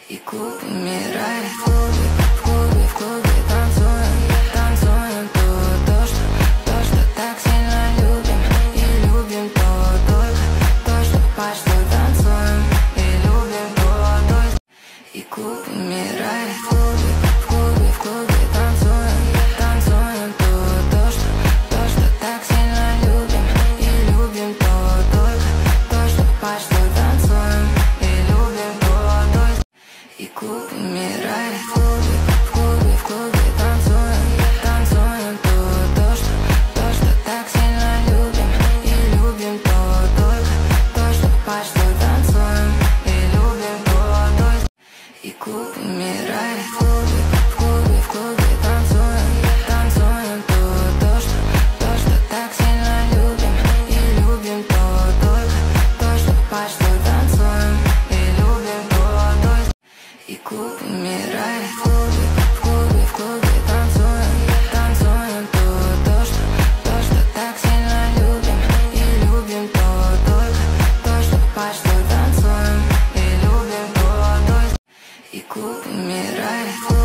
И клуб умирает. В клубе танцуем, танцуем то, что так сильно любим. И любим то, что по что танцуем. И любим то. И клуб умирает. В клубе танцуем, танцуем то, что так сильно любим. И любим то, что по что танцуем. И любим то. И клуб умирает. В клубе танцуем, танцуем то, что так сильно любим. И любим то, что по что танцуем. И любим то. И клуб умирает. В клубе танцуем, танцуем то, что так сильно любим. И любим то, что по что танцуем. И любим то. И клуб умирает. В клубе танцуем, танцуем то, что так сильно любим. И любим то, что по что танцуем. И любим то. И клуб умирает.